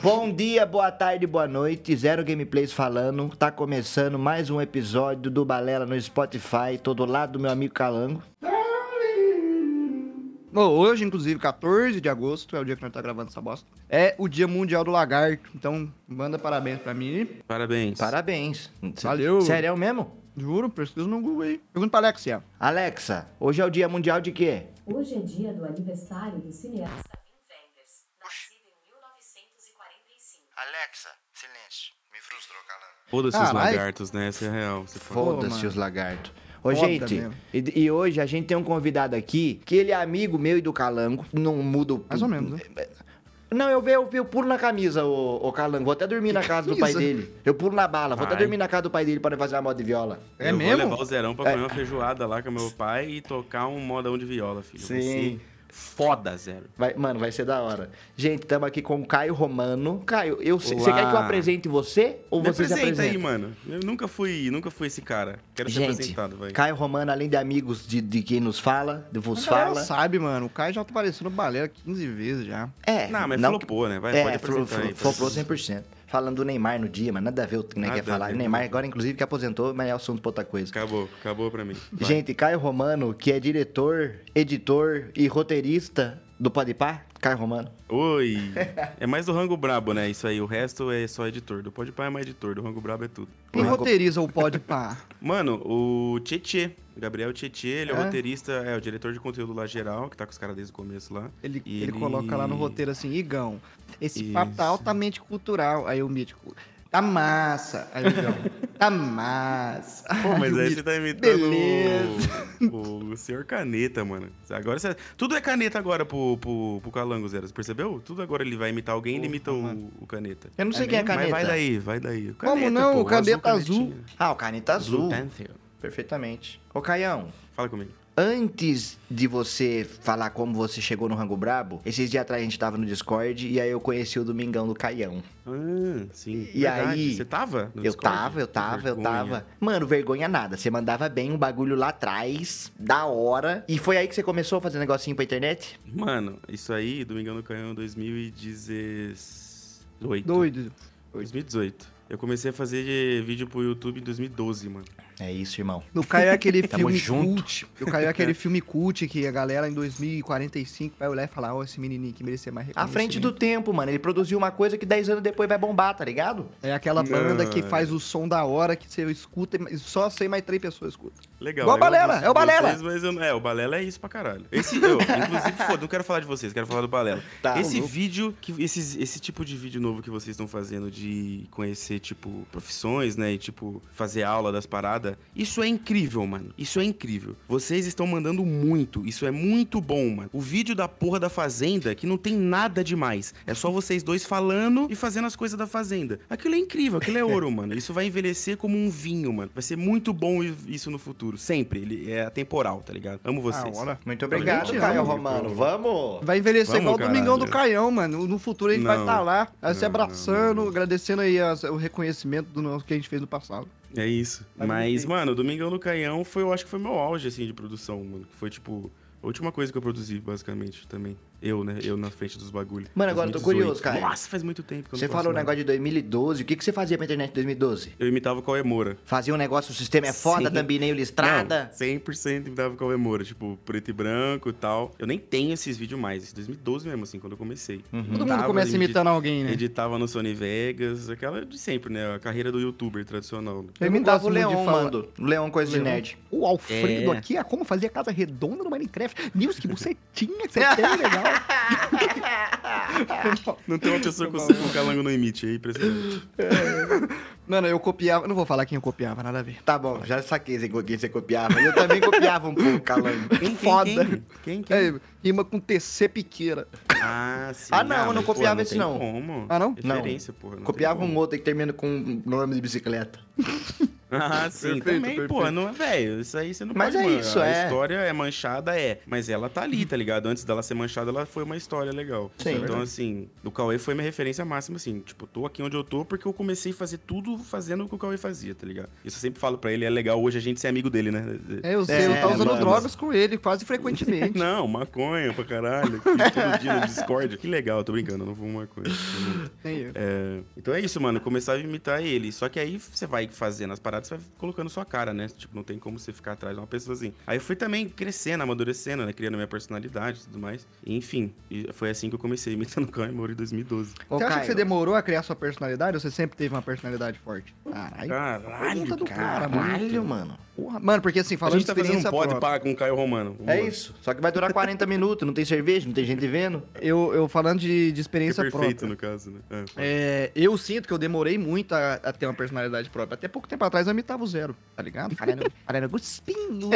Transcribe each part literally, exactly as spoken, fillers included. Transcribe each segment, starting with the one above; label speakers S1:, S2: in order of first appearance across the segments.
S1: Bom dia, boa tarde, boa noite. Zero Gameplays falando. Tá começando mais um episódio do Balela no Spotify. Tô do lado do meu amigo Calango.
S2: Bom, hoje, inclusive, quatorze de agosto, é o dia que nós tá gravando essa bosta. É o Dia Mundial do Lagarto. Então, manda parabéns pra mim.
S3: Parabéns.
S1: Parabéns.
S2: Valeu.
S1: Sério mesmo?
S2: Juro, pesquisa no Google aí. Pergunta pra Alexia.
S1: Alexa, hoje é o Dia Mundial de quê?
S4: Hoje é dia do aniversário do cineasta Wim Wenders, nascido em mil novecentos e quarenta e cinco.
S1: Alexa, silêncio. Me frustrou, Calango.
S3: Foda-se os
S2: Caralho.
S3: lagartos, né? Essa é real. Você falou.
S1: Foda-se
S2: mano.
S1: os lagartos. Ô,
S2: Foda
S1: gente,
S2: mesmo.
S1: e, e hoje a gente tem um convidado aqui, que ele é amigo meu e do Calango, não muda o...
S2: Mais ou menos, né?
S1: Não, eu, eu, eu pulo na camisa, ô, ô Calango, vou até dormir na casa do pai
S2: camisa?
S1: dele. Eu pulo na bala, vou até
S3: Vai.
S1: dormir na casa do pai dele para fazer uma moda de viola.
S2: É
S3: eu
S2: mesmo?
S3: vou levar o Zerão pra
S1: É.
S3: comer uma feijoada lá com meu pai e tocar um modão de viola, filho. Vai
S1: Sim.
S3: ser foda, Zero.
S1: Vai, mano, vai ser da hora. Gente, estamos aqui com o Caio Romano. Caio, eu, você
S3: Olá.
S1: quer que eu apresente você ou
S3: Me
S1: você se
S3: apresenta
S1: apresenta?
S3: aí, mano. Eu nunca fui, nunca fui esse cara. Quero ser
S1: Gente,
S3: apresentado, vai.
S1: Caio Romano, além de amigos de, de quem nos fala, de vos
S2: A galera
S1: fala.
S2: sabe, mano. O Caio já tá aparecendo no Balela quinze vezes já.
S1: É,
S3: Não, mas
S1: não,
S3: flopou, né? Vai,
S1: é,
S3: pode
S1: flo-
S3: apresentar aí.
S1: flo- flopou cem por cento. Falando do Neymar no dia, mas nada a ver o que nós
S3: Nada
S1: quer falar.
S3: a ver,
S1: O Neymar
S3: nada.
S1: agora, inclusive, que aposentou, mas é assunto pra outra coisa.
S3: Acabou, acabou pra mim. Vai.
S1: Gente, Caio Romano, que é diretor, editor e roteirista do Podpah. Caio Romano.
S3: Oi! É mais do Rango Brabo, né? Isso aí. O resto é só editor. Do Podpah é mais editor, do Rango Brabo é tudo.
S2: Quem
S1: Rango-
S2: roteiriza o Podpah?
S3: Mano, o Tietê, o Gabriel Tietê, ele é, o
S2: É?
S3: roteirista, é o diretor de conteúdo lá geral, que tá com os caras desde o começo lá.
S2: Ele,
S3: E
S2: ele coloca lá no roteiro assim, Igão, esse
S3: Isso.
S2: papo tá altamente cultural. Aí o mítico, tá massa. Aí o Igão, tá massa.
S3: Pô, mas
S2: o
S3: aí
S2: mítico,
S3: você tá imitando
S2: beleza.
S3: o, o senhor Caneta, mano. Agora você... Tudo é caneta agora pro, pro, pro Calango, Zero. Você percebeu? Tudo agora ele vai imitar alguém, ele imita
S2: Porra,
S3: o, o Caneta.
S1: Eu não sei
S2: É
S1: quem é
S2: mesmo?
S1: caneta.
S3: Mas vai daí, vai daí. O
S2: Como
S3: Caneta,
S2: não?
S3: pô,
S2: O caneta azul.
S3: canetinha.
S1: Ah, o caneta azul.
S3: Pencil.
S1: Perfeitamente. Ô, Caião,
S3: Fala comigo.
S1: antes de você falar como você chegou no Rango Brabo, esses dias atrás a gente tava no Discord e aí eu conheci o Domingão do Caião.
S3: Ah, sim.
S1: E
S3: verdade.
S1: aí-
S3: Você tava? no
S1: Eu
S3: Discord?
S1: tava, eu
S3: Que
S1: tava, eu
S3: vergonha.
S1: tava. Mano, vergonha nada. Você mandava bem um bagulho lá atrás, da hora. E foi aí que você começou a fazer negocinho pra internet?
S3: Mano, isso aí, Domingão no Canhão dois mil e dezoito.
S2: Doido.
S3: dois mil e dezoito. Eu comecei a fazer vídeo pro YouTube em dois mil e doze, mano.
S1: É isso, irmão.
S2: O Caio é aquele
S1: Tamo
S2: filme
S1: junto.
S2: cult. O Caio é aquele filme cult que a galera em dois mil e quarenta e cinco vai olhar e falar, ó, esse menininho que merecia mais
S1: À
S2: reconhecimento.
S1: frente do tempo, mano. Ele produziu uma coisa que dez anos depois vai bombar, tá ligado?
S2: É aquela banda que
S3: Não.
S2: faz o som da hora que você escuta e só sei mais três pessoas escutam.
S3: Legal.
S2: Igual o
S3: legal
S2: Balela,
S3: vocês-
S2: é o Balela.
S3: vocês, mas eu não- é, o Balela é isso pra caralho. Esse, eu, inclusive, foda, não quero falar de vocês, quero falar do Balela.
S1: Tá,
S3: esse
S1: louco.
S3: vídeo, que, esses, esse tipo de vídeo novo que vocês estão fazendo de conhecer, tipo, profissões, né, e, tipo, fazer aula das paradas, isso é incrível, mano. Isso é incrível. Vocês estão mandando muito, isso é muito bom, mano. O vídeo da porra da Fazenda, que não tem nada demais, é só vocês dois falando e fazendo as coisas da Fazenda. Aquilo é incrível, aquilo é ouro, mano. Isso vai envelhecer como um vinho, mano. Vai ser muito bom isso no futuro, sempre. Ele é atemporal, tá ligado? Amo vocês.
S2: Ah, hora.
S1: Muito obrigado,
S2: gente
S1: Caio
S2: ama,
S1: Romano.
S3: pô.
S1: Vamos!
S2: Vai envelhecer
S3: Vamos,
S2: igual o Domingão do
S3: caralho.
S2: Caião, mano. No futuro a gente vai
S3: Não.
S2: estar lá, se
S3: Não,
S2: abraçando,
S3: não, não.
S2: agradecendo aí as- o reconhecimento do nosso que a gente fez no passado.
S3: É isso.
S2: Vai
S3: Mas,
S2: vir.
S3: mano, o Domingão do Canhão foi, eu acho que foi meu auge, assim, de produção, mano. Que foi, tipo, a última coisa que eu produzi, basicamente, também. Eu, né? Eu na frente dos bagulhos.
S1: Mano, agora eu tô curioso, cara.
S3: Nossa, faz muito tempo que eu
S1: Você
S3: não
S1: falou um
S3: faço
S1: negócio de dois mil e doze. O que, que você fazia pra internet em dois mil e doze?
S3: nada. Eu imitava o Cauê Moura.
S1: Fazia um negócio, o sistema é foda,
S3: Sim.
S1: thumbnail listrada.
S3: Não, cem por cento imitava o Cauê Moura, tipo, preto e branco e tal. Eu nem tenho esses vídeos mais, esse dois mil e doze mesmo, assim, quando eu comecei.
S1: Uhum.
S2: Todo mundo
S3: Editava,
S2: começa
S3: edi-
S2: imitando alguém, né?
S3: Editava no Sony Vegas, aquela de sempre, né? A carreira do youtuber tradicional. né?
S2: Eu
S1: Eu
S2: me
S1: imitava o
S2: gosto muito de
S1: Leon,
S2: falar-
S1: mano. Leon Coisa de
S2: Leon.
S1: Nerd.
S2: O Alfredo
S3: É.
S2: aqui é como fazer casa redonda no Minecraft. Nils, que bucetinha que você tem, legal.
S3: Não tem uma pessoa que o Calango não imite, é impressionante.
S2: Mano, eu copiava. Não vou falar quem eu copiava, nada a ver.
S1: Tá bom, já saquei quem quem você copiava. E eu também copiava um pouco, Calango.
S3: Quem, quem,
S2: Foda.
S3: Quem? Quem? quem?
S2: É, rima com T C Piqueira.
S3: Ah, sim.
S1: Ah, não, eu não
S3: mas, pô,
S1: copiava esse,
S3: tem
S1: não.
S3: Como.
S2: Ah, não?
S1: Não.
S3: Referência, porra. não
S1: Copiava
S3: tem
S1: um
S3: como.
S1: outro que termina com nome de bicicleta.
S3: Ah, sim,
S2: Perfeito,
S3: também,
S2: perfeito.
S3: pô, não é, velho, isso aí você não
S1: Mas
S3: pode
S1: é
S3: man-
S1: isso,
S3: a
S1: é.
S3: história é manchada, é, mas ela tá ali, tá ligado? Antes dela ser manchada, ela foi uma história legal.
S1: Sim.
S3: Então,
S2: Verdade.
S3: assim, o Cauê foi minha referência máxima, assim, tipo, tô aqui onde eu tô porque eu comecei a fazer tudo fazendo o que o Cauê fazia, tá ligado? Isso eu sempre falo pra ele, é legal hoje a gente ser amigo dele, né?
S2: É, eu sei,
S1: É,
S2: eu tava usando
S1: mano.
S2: drogas com ele, quase frequentemente.
S3: Não, maconha pra caralho, aqui, todo dia no Discord. Que legal, tô brincando, eu não fumo maconha.
S2: Nem eu.
S3: É, então é isso, mano. Começar a imitar ele. Só que aí você vai fazendo as paradas, você vai colocando sua cara, né? Tipo, não tem como você ficar atrás de uma pessoa assim. Aí eu fui também crescendo, amadurecendo, né? Criando minha personalidade e tudo mais. E, enfim, e foi assim que eu comecei imitando o Caio Moura em dois mil e doze.
S1: Ô,
S2: Você acha que
S1: Caio,
S2: você demorou a criar sua personalidade ou você sempre teve uma personalidade forte?
S1: Caralho,
S3: Caralho,
S2: Pergunta do cara, mano.
S1: caralho, mano.
S2: Porra, mano, porque assim,
S3: A
S2: falando
S3: gente tá
S2: de
S3: fazendo um
S2: experiência
S3: pod
S2: própria,
S3: pá com o Caio Romano.
S1: É isso. Só que vai durar quarenta minutos, não tem cerveja, não tem gente vendo.
S2: eu, eu falando de, de
S3: Que é
S2: experiência
S3: perfeito,
S2: própria.
S3: no caso, né? É,
S2: É, eu sinto que eu demorei muito a, a ter uma personalidade própria. Até pouco tempo atrás eu imitava o Zero, tá ligado? Falando, falando, Guspinho,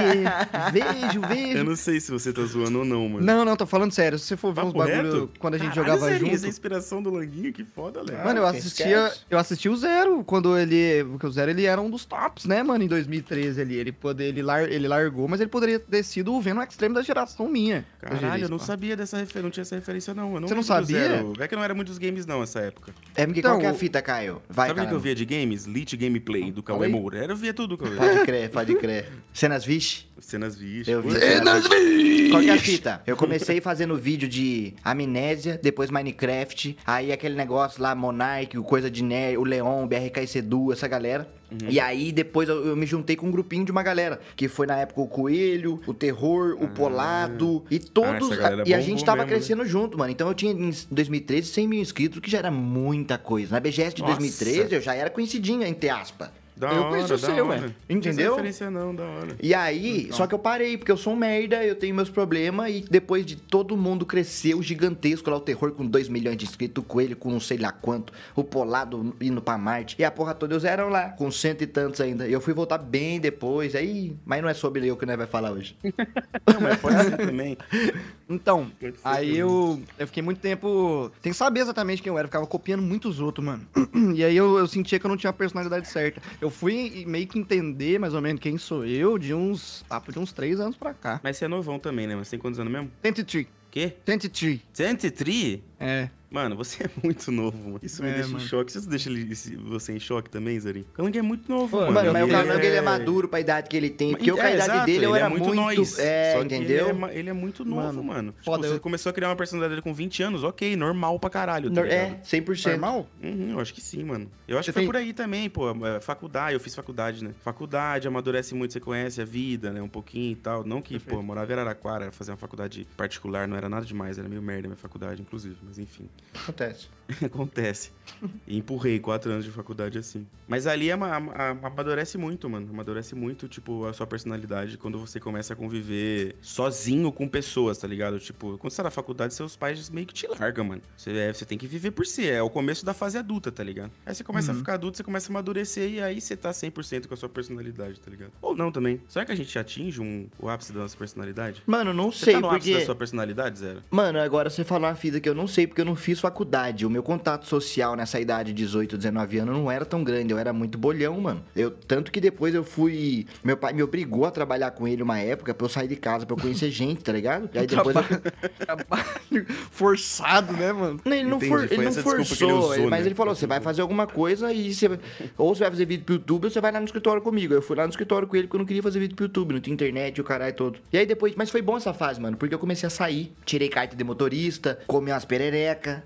S2: vejo,
S3: Eu
S2: vejo.
S3: não sei se você tá zoando ou não, mano.
S2: Não, não, tô falando sério. Se você for ver uns
S3: Papo
S2: bagulho
S3: reto?
S2: quando a gente
S3: Caralho,
S2: jogava
S3: Zerinho,
S2: junto.
S3: essa inspiração do Languinho, que foda, Léo.
S2: Mano, eu
S1: Ah,
S2: assistia,
S1: esquece.
S2: eu assisti o Zero quando ele, porque o Zero ele era um dos tops, né, mano, em dois mil e treze ali, ele poder, ele, lar, ele largou, mas ele poderia ter sido o Venom Extreme da geração minha.
S3: Caralho, eu não
S2: pá.
S3: sabia dessa referência, não tinha essa referência não. Eu não
S2: Você não
S3: lembro do
S2: sabia?
S3: Zero. É que não era muitos games não essa época.
S1: É porque
S2: Então,
S1: qual que é a
S2: o-
S1: fita, Caio? Vai,
S3: Sabe o que
S1: cara.
S3: eu via de games? Lit Gameplay, do Cauê
S2: Fala aí.
S3: Moura. Era, eu via tudo, Cauê.
S1: Pode crer, pode crer. Cenas vixe?
S3: Cenas vistas.
S1: Eu vi.
S3: Pô,
S1: Cenas vixe! Qual que é a fita? Eu comecei fazendo vídeo de Amnésia, depois Minecraft, aí aquele negócio lá, Monark, o Coisa de Nerd, o Leon, B R K C Du, essa galera.
S3: Uhum.
S1: E aí depois eu, eu me juntei com um grupinho de uma galera, que foi na época o Coelho, o Terror, o Polado, e todos...
S3: Ah, essa galera
S1: e a
S3: bombou
S1: gente tava
S3: mesmo, né?
S1: crescendo junto, mano. Então eu tinha em dois mil e treze cem mil inscritos, que já era muita coisa. Na B G S de
S3: Nossa.
S1: dois mil e treze eu já era conhecidinha, entre aspas.
S3: Da
S2: Eu
S3: hora,
S2: conheço o
S3: da
S2: seu,
S3: hora.
S2: velho.
S3: Não tinha essa
S1: Entendeu?
S3: referência não, da hora.
S1: E aí,
S2: Então.
S1: só que eu parei, porque eu sou um merda, eu tenho meus problemas, e depois de todo mundo crescer, o gigantesco lá, o Terror com dois milhões de inscritos, o Coelho com não sei lá quanto, o Polado indo pra Marte, e a porra toda, eles eram lá, com cento e tantos ainda. E eu fui voltar bem depois, aí, mas não é sobre eu que nós vai falar hoje.
S3: Não, mas pode ser também.
S2: Então,
S3: Pode ser
S2: aí
S3: também.
S2: eu, eu fiquei muito tempo sem saber exatamente quem eu era, eu ficava copiando muitos outros, mano. E aí eu, eu sentia que eu não tinha a personalidade certa. Eu fui meio que entender mais ou menos quem sou eu de uns, papo de uns três anos pra cá.
S3: Mas você é novão também, né? Mas tem quantos anos mesmo?
S2: cento e três.
S3: Quê?
S2: cento e três.
S3: cento e três?
S2: É.
S3: Mano, você é muito novo, mano. Isso me
S2: É,
S3: deixa
S2: mano.
S3: em choque. Isso deixa ele- esse- você em choque também, Zerinho? O Calangue é muito novo,
S2: Pô,
S3: mano.
S1: Mano, mas o
S3: Ele
S1: Calango, ele é maduro pra idade que ele tem, porque eu, com a
S3: É,
S1: idade
S3: exato,
S1: dele, eu
S3: ele
S1: era
S3: é muito,
S1: muito...
S3: nós.
S1: É,
S3: Só que
S1: entendeu?
S3: Ele é, ma- ele é muito novo,
S2: Mano,
S3: mano. Tipo,
S2: foda,
S3: você
S2: eu-
S3: começou a criar uma personalidade com vinte anos, ok, normal pra caralho, tá
S1: Nor- É,
S3: ligado?
S1: cem por cento.
S2: Normal?
S3: Uhum, eu acho que sim, mano. Eu acho
S2: Você
S3: que foi
S2: tem-
S3: por aí também, pô. é, Faculdade, eu fiz faculdade, né? Faculdade, amadurece muito, você conhece a vida, né? Um pouquinho e tal. Não que, pô, eu morava em Araraquara, fazer uma faculdade particular não era nada demais, era meio merda a minha faculdade, inclusive. Mas enfim,
S1: Acontece.
S3: acontece. E empurrei quatro anos de faculdade assim. Mas ali ama- ama- ama- amadurece muito, mano. Amadurece muito, tipo, a sua personalidade quando você começa a conviver sozinho com pessoas, tá ligado? Tipo, quando você tá na faculdade, seus pais meio que te largam, mano. Você, é, você tem que viver por si. É o começo da fase adulta, tá ligado? Aí você começa a ficar adulto, você começa a amadurecer e aí você tá cem por cento com a sua personalidade, tá ligado? Ou não também. Será que a gente atinge um, o ápice da nossa personalidade?
S1: Mano, não
S3: Você
S1: sei,
S3: tá no ápice
S1: porque...
S3: da sua personalidade, Zero?
S1: Mano, agora você falou uma fita que eu não sei, porque eu não fiz faculdade. O meu contato social nessa idade de dezoito, dezenove anos não era tão grande, eu era muito bolhão, mano. Eu, tanto que depois eu fui... Meu pai me obrigou a trabalhar com ele uma época pra eu sair de casa, pra eu conhecer gente, tá ligado? E aí depois eu...
S2: Trabalho forçado, né, mano?
S1: Não, ele não,
S3: Entendi,
S1: for-
S3: foi
S1: ele não
S3: essa desculpa que
S1: forçou,
S3: ele usou,
S1: ele- mas
S3: né?
S1: ele falou, você vai fazer alguma coisa e você... Ou você vai fazer vídeo pro YouTube ou você vai lá no escritório comigo. Eu fui lá no escritório com ele porque eu não queria fazer vídeo pro YouTube, não tinha internet, o caralho todo. E aí depois... Mas foi bom essa fase, mano, porque eu comecei a sair, tirei carta de motorista, comi umas perereca.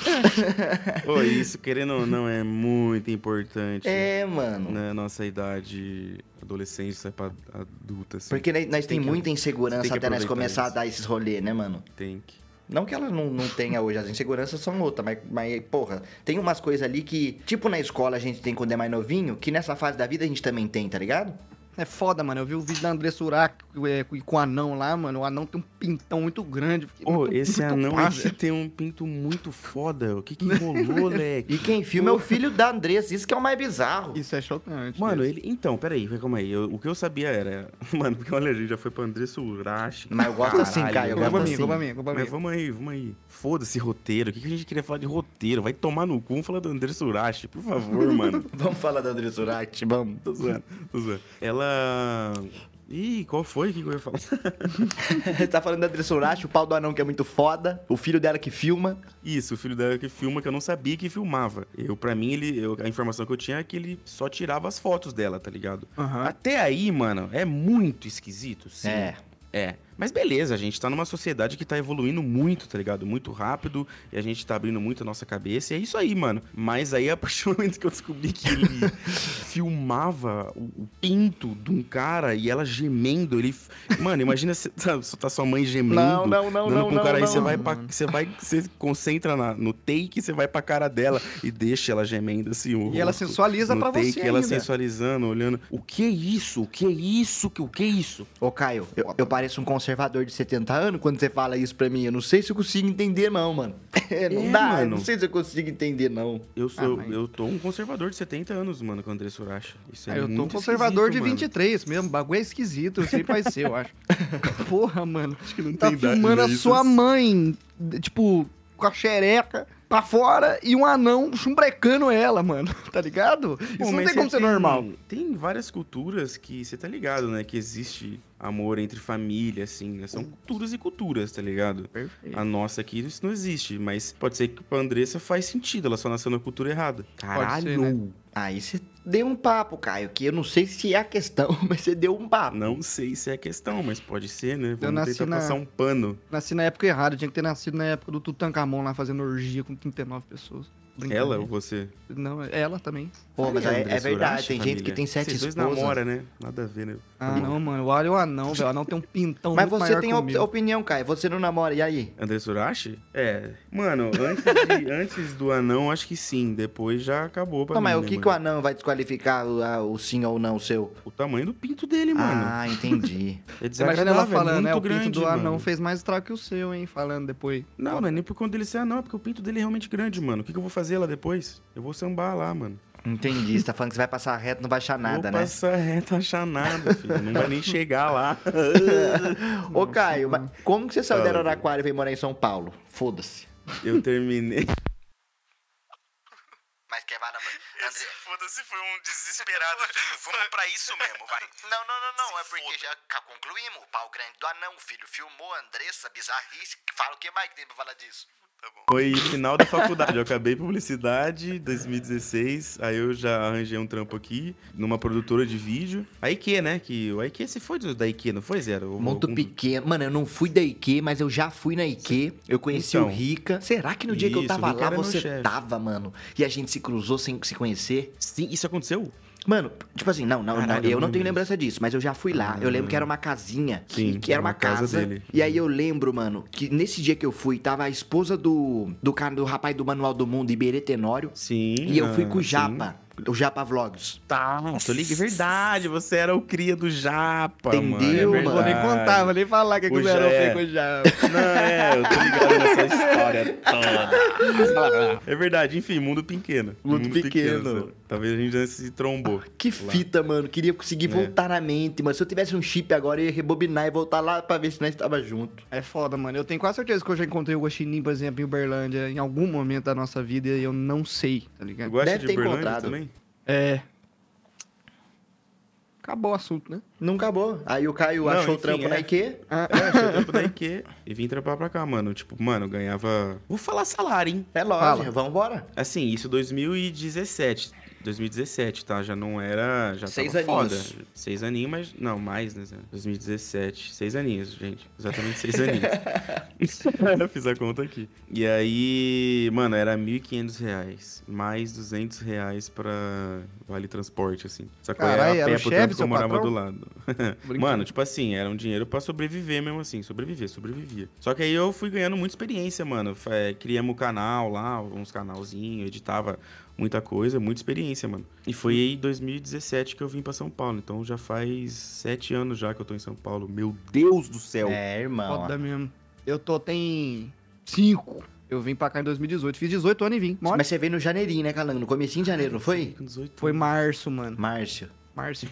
S3: Pô, isso, querendo ou não, é muito importante.
S1: É, mano.
S3: Na nossa idade, adolescência pra adulta, assim.
S1: Porque nós, nós tem,
S3: que-
S1: muita
S3: tem
S1: insegurança
S3: que
S1: até nós
S3: aproveitar
S1: começar a
S3: isso.
S1: dar esses rolês, né, mano?
S3: Tem que.
S1: Não que ela não, não tenha hoje, as inseguranças são outras, mas, mas, porra, tem umas coisas ali que, tipo na escola a gente tem quando é mais novinho, que nessa fase da vida a gente também tem, tá ligado?
S2: É foda, mano. Eu vi o vídeo da André Surak é, com o anão lá, mano. O anão tem um pintão muito grande. Fiquei
S3: Ô,
S2: muito-
S3: esse
S2: muito
S3: anão
S2: pá,
S3: esse
S2: velho.
S3: tem um pinto muito foda. O que que rolou, Leque?
S1: E quem filma é o filho da Andressa, isso que é o mais bizarro.
S2: Isso é chocante.
S3: Mano,
S2: mesmo.
S3: ele. Então, peraí, calma aí. Eu- o que eu sabia era. Mano, porque olha, a gente já foi pra André Surachi.
S1: Mas eu gosto assim, Caio, eu
S3: velho.
S1: gosto
S2: Culpa minha,
S1: assim.
S2: culpa minha, culpa
S3: Mas
S2: minha.
S3: vamos aí, vamos aí. Foda-se roteiro. O que, que a gente queria falar de roteiro? Vai tomar no cu, vamos falar do André Surachi, por favor, mano.
S1: Vamos falar da Andressa Urach, vamos.
S3: Tô zoando, tô zoando. Ela. Ih, qual foi? O que que eu ia falar?
S1: Você tá falando da Andressa Urach, o pau do anão que é muito foda, o filho dela que filma.
S3: Isso, o filho dela que filma, que eu não sabia que filmava. Eu, pra mim, ele, eu- a informação que eu tinha é que ele só tirava as fotos dela, tá ligado?
S2: Aham.
S3: Até aí, mano, é muito esquisito, sim.
S1: É.
S3: É. Mas beleza, a gente tá numa sociedade que tá evoluindo muito, tá ligado? Muito rápido, e a gente tá abrindo muito a nossa cabeça, e é isso aí, mano. Mas aí, a partir do momento que eu descobri que ele filmava o, o pinto de um cara e ela gemendo, ele... Mano, imagina se tá, se tá sua mãe gemendo,
S1: Não, não, não,
S3: dando
S1: não,
S3: pra um cara,
S1: não,
S3: aí você
S1: não.
S3: vai pra... Você vai... Você concentra na- no take, você vai pra cara dela e deixa ela gemendo, assim, o
S2: E ela
S3: rosto
S2: sensualiza
S3: no
S2: pra
S3: take,
S2: você
S3: ela
S2: ainda.
S3: sensualizando, olhando. O que é isso? O que é isso? O que é isso?
S1: Ô, Caio, eu, eu pareço um conservador de setenta anos quando você fala isso pra mim. Eu não sei se eu consigo entender, não, mano. não
S3: É,
S1: dá, eu
S3: mano.
S1: não sei se eu consigo entender, não.
S3: Eu sou,
S2: Ah, mas-
S3: eu tô um conservador de setenta anos, mano, com o André Surachi. Isso é
S2: Ah, eu tô um
S3: muito
S2: conservador de
S3: esquisito,
S2: vinte e três mesmo. O bagulho é esquisito. Eu sei que vai ser, eu acho. Porra, mano.
S3: Acho que não
S2: Tá
S3: tem idade,
S2: filmando a
S3: né?
S2: sua
S3: Isso-
S2: mãe, de- tipo, com a xereca pra fora e um anão chumbrecando ela, mano. Tá ligado? Isso
S3: Pô,
S2: não
S3: mas
S2: tem como
S3: você
S2: ser normal.
S3: Tem várias culturas que você tá ligado, né? Que existe amor entre família, assim, né? São culturas e culturas, tá ligado?
S2: Perfeito.
S3: A nossa aqui, isso não existe. Mas pode ser que pra Andressa faz sentido, ela só nasceu na cultura errada. Caralho!
S2: ser, né?
S1: Aí você deu um papo, Caio, que eu não sei se é a questão, mas você deu um papo.
S3: Não sei se é a questão, mas pode ser, né?
S2: Eu
S3: Vamos
S2: nasci
S3: tentar
S2: na-
S3: passar um pano.
S2: Nasci na época errada. Eu tinha que ter nascido na época do Tutankhamon lá fazendo orgia com trinta e nove pessoas. Brincadeira.
S3: Ela ou você?
S2: Não, ela também.
S1: Pô, mas
S3: Olha,
S1: é,
S3: André
S1: é verdade,
S3: Surachi,
S1: tem gente
S3: família.
S1: que tem sete
S3: Vocês dois
S1: esposas.
S3: namoram, né? Nada a ver, né?
S2: Ah, não, mano. Olha o anão, velho. O anão tem um pintão
S1: Mas
S2: muito
S1: você
S2: maior
S1: tem
S2: que o
S1: op-
S2: meu.
S1: opinião, Caio, você não namora, e aí?
S3: André Surachi? É. Mano, antes, de- antes do anão, acho que sim. Depois já acabou pra
S1: Não,
S3: mim,
S1: mas o
S3: né,
S1: que, que o
S3: mano?
S1: anão vai desqualificar o, a- o sim ou não seu?
S3: O tamanho do pinto dele, mano.
S1: Ah, entendi.
S3: É
S2: Você imagina ela
S3: desagradável, é
S2: falando, né?
S3: muito
S2: O pinto
S3: grande,
S2: do anão
S3: mano.
S2: fez mais estrago que o seu, hein? Falando depois.
S3: Não, não é nem por conta dele ser anão, é porque o pinto dele é realmente grande, mano. O que, que eu vou fazer lá depois? Eu vou sambar lá, mano.
S1: Entendi. Você tá falando que você vai passar reto, não vai achar nada,
S3: vou
S1: né?
S3: passar reto, achar nada, filho. Não vai nem chegar lá.
S1: Ô, Caio, mas como que você saiu
S3: Fala,
S1: da Araraquara e veio morar em São Paulo? Foda-se.
S3: Eu terminei.
S1: Mas quer vara...
S3: Esse foda-se foi um desesperado. Vamos pra isso mesmo, vai.
S1: Não, não, não, não. É porque já ca- concluímos. O pau grande do anão, o filho filmou, a Andressa, bizarrice. Fala o que mais que tem pra falar disso?
S3: Foi final da faculdade. Eu acabei publicidade, dois mil e dezesseis. Aí eu já arranjei um trampo aqui, numa produtora de vídeo. A IQ, né? Que o IQ, você foi do- da IQ, não foi, Zero? Ou-
S1: Muito
S3: algum-
S1: pequeno. Mano, eu não fui da IQ, mas eu já fui na IQ. Eu conheci
S3: Então.
S1: o Rica. Será que no dia que eu
S3: Isso,
S1: tava
S3: o Rica
S1: lá,
S3: era meu
S1: você
S3: chefe.
S1: tava, mano? E a gente se cruzou sem se conhecer?
S3: Sim, isso aconteceu?
S1: Mano, tipo assim, não, não,
S3: Caralho,
S1: não,
S3: eu
S1: eu
S3: não
S1: não tenho
S3: lembro
S1: lembrança disso, mas eu já fui lá. Eu lembro que era uma casinha, que,
S3: Sim,
S1: que era uma
S3: uma casa
S1: casa.
S3: dele.
S1: E aí eu lembro, mano, que nesse dia que eu fui, tava a esposa do, do cara, do rapaz do Manual do Mundo, Iberê Tenório.
S3: Sim.
S1: E eu fui com o
S3: ah,
S1: Japa, o Japa Vlogs.
S3: Tá, tô ligado. Verdade, você era o cria do Japa,
S1: Entendeu,
S3: mano. É
S1: mano?
S2: Vou nem
S3: verdade.
S2: contar, vou nem falar que, que
S3: O
S2: o Zero
S3: já é.
S2: fez com o já.
S3: Não, é, eu tô ligado nessa história toda. É verdade, enfim, mundo pequeno.
S1: Mundo pequeno.
S3: Zé. Talvez a gente já se trombou.
S1: Que
S3: lá.
S1: fita, mano. Queria conseguir
S3: É.
S1: voltar na mente, mano. Se eu tivesse um chip agora, eu ia rebobinar e voltar lá pra ver se nós tava junto.
S2: É foda, mano. Eu tenho quase certeza que eu já encontrei o Guaxinim, por exemplo, em Uberlândia, em algum momento da nossa vida, e eu não sei, tá ligado?
S3: Gosta
S1: Deve
S3: de
S1: ter
S3: Uberlândia
S1: encontrado.
S3: também?
S2: É. Acabou o assunto, né?
S1: Não acabou. Aí o Caio
S3: Não,
S1: achou o
S3: enfim,
S1: trampo
S3: é.
S1: na IQ.
S2: Ah,
S3: É, achei o trampo da IQ e vim trampar pra cá, mano. Tipo, mano, eu ganhava... Vou falar salário, hein?
S1: É lógico,
S2: Fala.
S1: vamos embora.
S3: Assim, isso dois mil e dezessete. dois mil e dezessete, tá? Já não era... Já
S1: Seis
S3: tava
S1: aninhos.
S3: foda. Seis aninhos, mas... Não, mais, né? Zé? dois mil e dezessete. Seis aninhos, gente. Exatamente seis aninhos. Eu fiz a conta aqui. E aí, mano, era mil e quinhentos reais. Mais duzentos reais pra vale transporte, assim. Só que
S2: Caralho,
S3: eu ia
S2: era
S3: a pé
S2: o
S3: pro
S2: chefe,
S3: trampo que eu
S2: seu
S3: morava
S2: patrão?
S3: do lado. Mano, tipo assim, era um dinheiro pra sobreviver mesmo assim, sobreviver, sobrevivia. Só que aí eu fui ganhando muita experiência, mano. É, criamos o canal lá, uns canalzinhos, editava muita coisa, muita experiência, mano. E foi aí em dois mil e dezessete que eu vim pra São Paulo, então já faz sete anos já que eu tô em São Paulo. Meu Deus do céu!
S1: É, irmão.
S2: Foda mesmo. Eu tô, tem cinco. Eu vim pra cá em dois mil e dezoito. Fiz dezoito anos e vim. Mó-
S1: Mas você veio no janeirinho, né, Calango? No comecinho de janeiro, não foi?
S3: Com dezoito
S2: Foi março, mano.
S1: Márcio.
S2: Márcio.